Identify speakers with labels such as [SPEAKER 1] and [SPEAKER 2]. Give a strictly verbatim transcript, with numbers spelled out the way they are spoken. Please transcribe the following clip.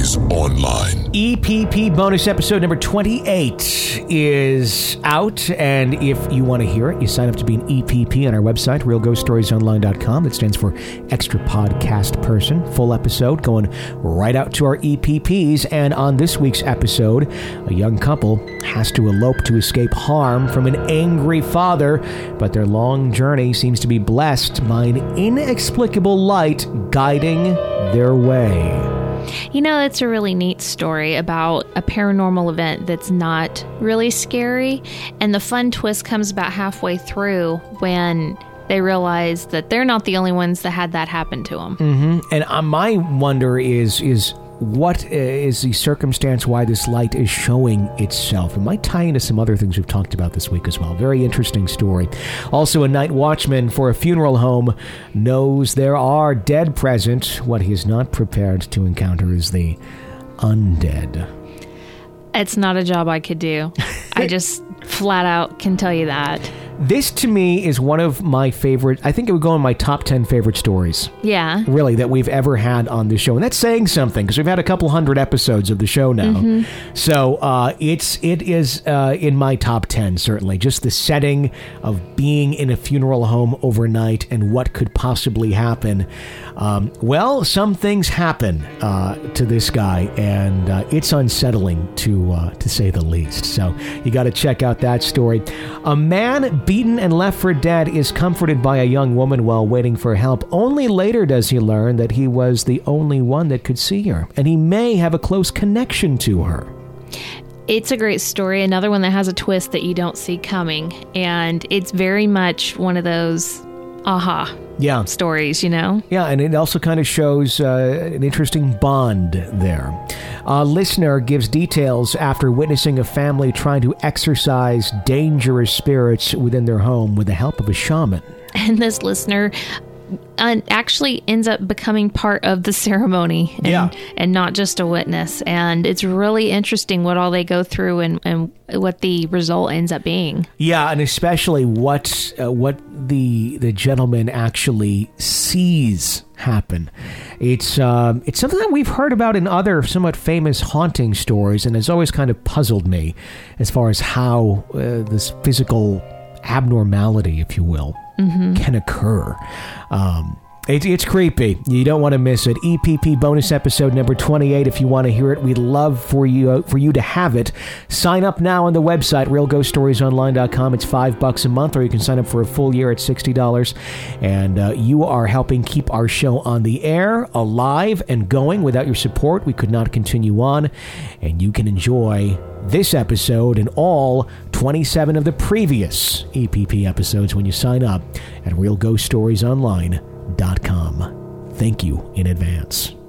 [SPEAKER 1] Stories Online.
[SPEAKER 2] E P P bonus episode number twenty-eight is out, and if you want to hear it, you sign up to be an E P P on our website, real ghost stories online dot com. That stands for Extra Podcast Person. Full episode going right out to our E P Ps, and on this week's episode, a young couple has to elope to escape harm from an angry father, but their long journey seems to be blessed by an inexplicable light guiding their way.
[SPEAKER 3] You know, it's a really neat story about a paranormal event that's not really scary, and the fun twist comes about halfway through when they realize that they're not the only ones that had that happen to them.
[SPEAKER 2] Mm-hmm. And uh, my wonder is is what is the circumstance why this light is showing itself? It might tie into some other things we've talked about this week as well. Very interesting story. Also, a night watchman for a funeral home knows there are dead present. What he is not prepared to encounter is the undead.
[SPEAKER 3] It's not a job I could do. I just flat out can tell you that.
[SPEAKER 2] This, to me, is one of my favorite, I think it would go in my top ten favorite stories.
[SPEAKER 3] Yeah.
[SPEAKER 2] Really, that we've ever had on the show. And that's saying something, because we've had a couple hundred episodes of the show now. Mm-hmm. So uh, it's, it is uh, in my top ten, certainly. Just the setting of being in a funeral home overnight and what could possibly happen. Um, well, some things happen uh, to this guy, and uh, it's unsettling, to, uh, to say the least. So you got to check out that story. A man beaten and left for dead is comforted by a young woman while waiting for help. Only later does he learn that he was the only one that could see her, and he may have a close connection to her.
[SPEAKER 3] It's a great story. Another one that has a twist that you don't see coming, and it's very much one of those aha
[SPEAKER 2] yeah.
[SPEAKER 3] stories, you know?
[SPEAKER 2] Yeah, and it also kind of shows uh, an interesting bond there. A listener gives details after witnessing a family trying to exorcise dangerous spirits within their home with the help of a shaman.
[SPEAKER 3] And this listener uh, actually ends up becoming part of the ceremony and,
[SPEAKER 2] yeah.
[SPEAKER 3] and not just a witness. And it's really interesting what all they go through and, and what the result ends up being.
[SPEAKER 2] Yeah, and especially what uh, what the the gentleman actually sees happen. It's um, it's something that we've heard about in other somewhat famous haunting stories, and has always kind of puzzled me as far as how uh, this physical abnormality, if you will, mm-hmm. can occur. Um, It's, it's creepy. You don't want to miss it. E P P bonus episode number twenty-eight. If you want to hear it, we'd love for you uh, for you to have it. Sign up now on the website, real ghost stories online dot com. It's five bucks a month, or you can sign up for a full year at sixty dollars. And uh, you are helping keep our show on the air, alive, and going. Without your support, we could not continue on. And you can enjoy this episode and all twenty-seven of the previous E P P episodes when you sign up at real ghost stories online dot com. Thank you in advance.